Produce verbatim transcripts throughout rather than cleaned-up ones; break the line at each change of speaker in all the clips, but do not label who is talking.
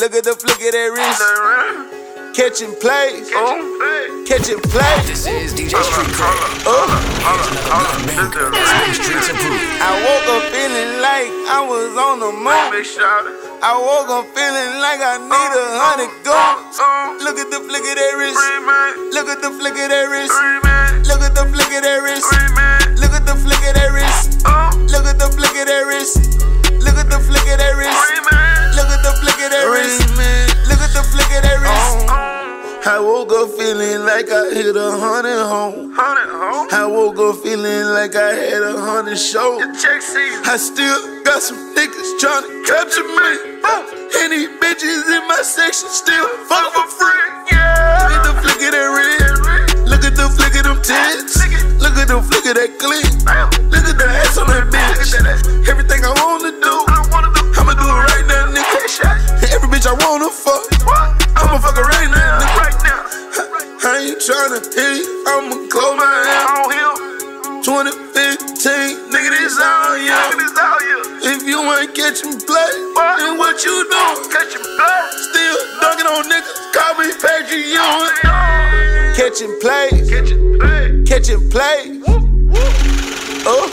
Look at the flick of that wrist. Catching plays, catching plays.
This is D J Street Cred.
Oh.
Here's another black banger. It's Streets Approved.
I woke up feeling like I was on the moon. I woke up feeling like I need a hundred goons. Look at the flick of that wrist. Look at the flick of that wrist. Look at the flick of that wrist. Look at the flick of that wrist. Look at the flick of that wrist. Look at the flick of that wrist. Look at the flick of that wrist. Look at the flick of that wrist. I woke up feeling like I hit a hundred home. I woke up feeling like I had a hundred shows. I still got some niggas tryna capture me. And these bitches in my section still fuck for free. Look at the flick of that red. Look at the flick of them tits. Look at the flick of that clean. Look at the ass on that bitch. Everything I wanna do, I'ma do it right now, nigga. Every bitch I wanna fuck, I'ma fuck her right now, nigga. I ain't tryna hit you, I'ma close my eyes. twenty fifteen, nigga, this all you. If you ain't catching play, then what you doing? Still dunking on niggas, call me Patrick Ewing. Catching plays, catching plays. Oh.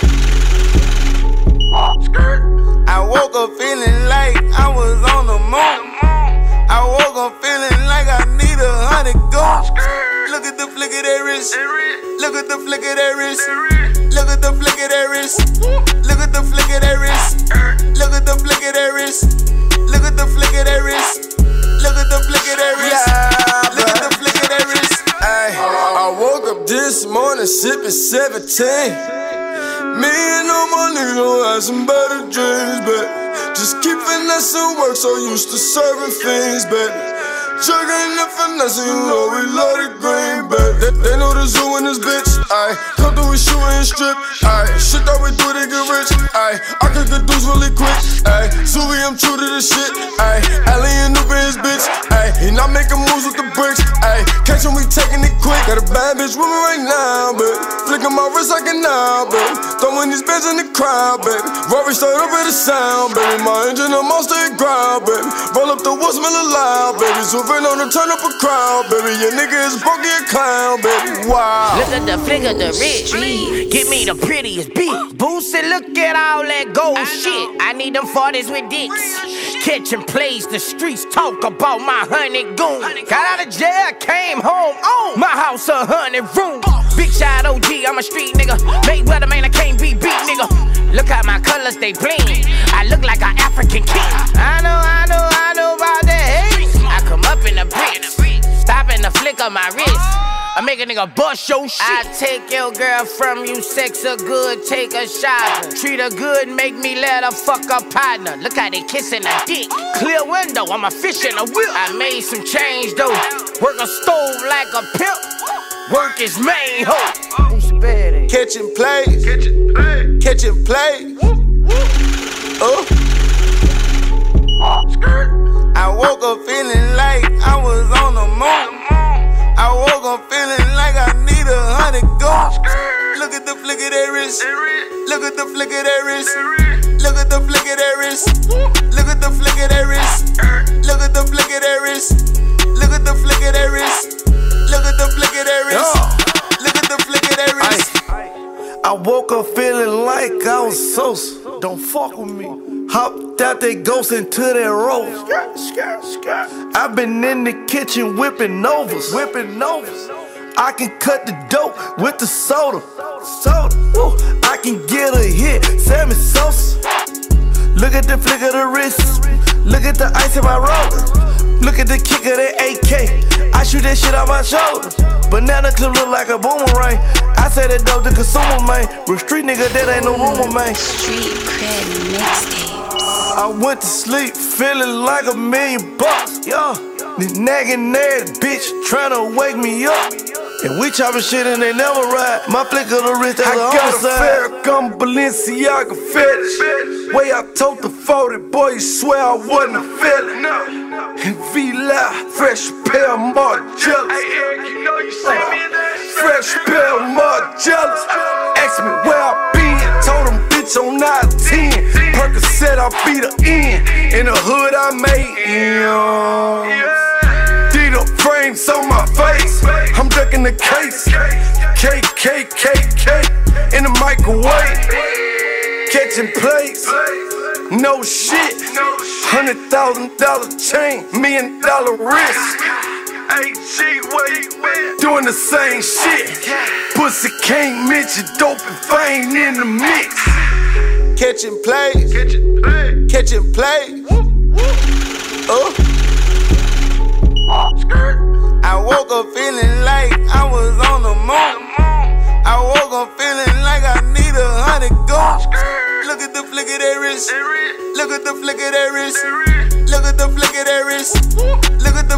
I woke up feeling like I was on the moon. I woke up feeling like I need a hundred goons. Look at the flick of that wrist. Look at the flick of that wrist. Look at the flick of that wrist. Look at the flick of that wrist. Look at the flick of that wrist. Look at the flick of that wrist. Look at the flick of that wrist. Look at the flick of that wrist. Ay, I woke up this morning sipping seventeen. Me and all my niggas gon' have some better dreams, but just keep finessing work, so used to serving fiends, baby. Jugging and finessing, you know we love the green, baby. They, they know the zoo in this bitch, ayy. Come through, we shootin' and strip, ayy. Shit that we do, they get rich, ayy. I can get dudes really quick, ayy. Zooey, I'm true to this shit, ayy. Allie and Noob in his bitch, ayy. He not making moves with the bricks, ayy. Catch him, we taking it quick. Got a bad bitch with me right now, baby. Flicking my wrist like a now, baby. Throwing these bands in the crowd, baby. Rory straight up with the sound, baby. My engine a monster and ground, baby. Roll up the woods, smell loud, baby. So on to turn up a crowd, baby. Your nigga is broke, a clown, baby. Wow.
Look at the flick of the rich. Give me the prettiest beat. Boosie, look at all that gold shit. I need them forties with dicks. Catching plays, the streets talk about my hundred goons. Got out of jail, came home. Oh, my house a hundred rooms. Big shot O G, I'm a street nigga. Mayweather, man, I can't be beat, nigga. Look at my colors, they bling. I look like an African king. I know, I know, I know about that hate. I come up in the bricks, stopping the flick of my wrist. I make a nigga bust your shit. I take your girl from you, sex her good, take her shopping. Treat her good, make me let her fuck her partner. Look how they kissing her dick. Clear window, I'm a fish in a whip. I made some change though. Work a stove like a pimp. Work is main hoe. Who's better?
Catching plays, catching plays. Oh. I woke up feeling like I was on the moon. I woke up feeling like I need a hundred goons. Look at the flick of that wrist. Look at the flick of that wrist. Look at the flick of that wrist. Look at the flick of that wrist. Look at the flick of that wrist. Look at the flick of that wrist. Look at the flick of that wrist. Look at the flick of that wrist.
I woke up feeling like I was Sosa. Don't fuck with me. Hopped out that ghost into that roast. I've been in the kitchen whipping novas, whipping novas. I can cut the dope with the soda, soda. Woo. I can get a hit, Sammy Sosa. Look at the flick of the wrist. Look at the ice in my roller. Look at the kick of that A K. I shoot that shit out my shoulder. Banana clip look like a boomerang. I say that dope to consumer, man. Real street nigga, that ain't no rumor, man.
Street Cred mixtape.
I went to sleep feeling like a million bucks, yeah. This nagging ass bitch tryna wake me up. And we chopping shit and they never ride. My flick of the wrist, I got a Farrakhan Balenciaga fetish. Way I told the forty, boy, you swear I wasn't a feeling. And V-Live, fresh pair of Margielas. Fresh pair of Margielas. Ask me where I been, told them bitch on nine ten. Perk said I'll be the end. In the hood I made M's. D the frames on my face. I'm ducking the case. K, K, K, K. In the microwave. Catching plays. No shit. Hundred thousand dollar chain. Million dollar wrist. A G, where you at? Doing the same shit. Pussy can't mention dope and fame in the mix.
Catching plays, catching plays. Oh. I woke up feeling like I was on the moon. I woke up feeling like I need a hundred goons. Look at the flick of their wrist. Look at the flick of their wrist. Look at the flick of their wrist. Look at the